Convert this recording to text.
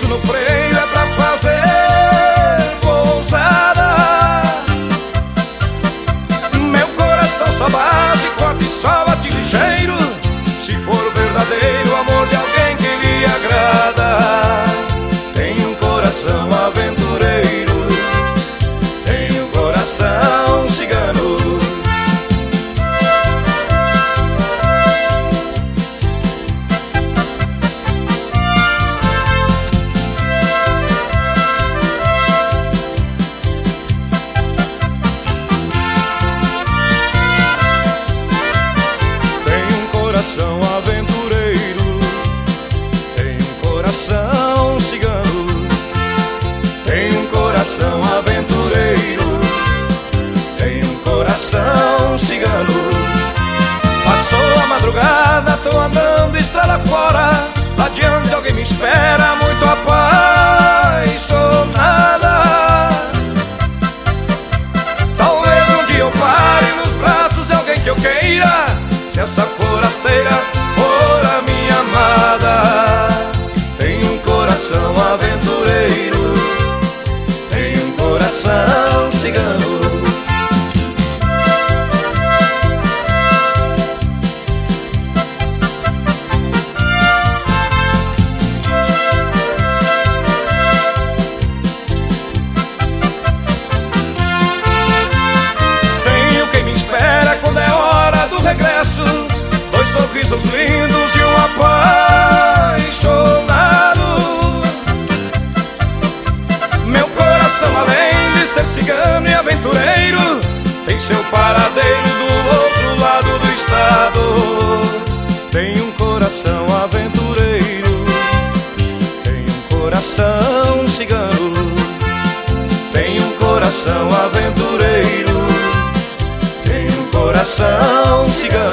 no freio é pra fazer pousada. Meu coração só bate, corte e só bate ligeiro se for o verdadeiro amor de alguém que lhe agrada. Tenho um coração aventureiro, tenho um coração cigano. Coração aventureiro, tem um coração cigano. Tem um coração aventureiro, tem um coração cigano. Passou a madrugada, tô andando estrada fora. Lá adiante alguém me espera, muito apaixonada. Talvez um dia eu pare nos braços de alguém que eu queira, se essa forasteira for a minha amada. Tenho um coração aventureiro, tenho um coração cigano. Tenho quem me espera quando é hora do regresso, dois sorrisos lindos e um apaixonado. Meu coração, além de ser cigano e aventureiro, tem seu paradeiro do outro lado do estado. Tenho um coração aventureiro, tenho um coração cigano. Tenho um coração aventureiro, tenho um coração cigano.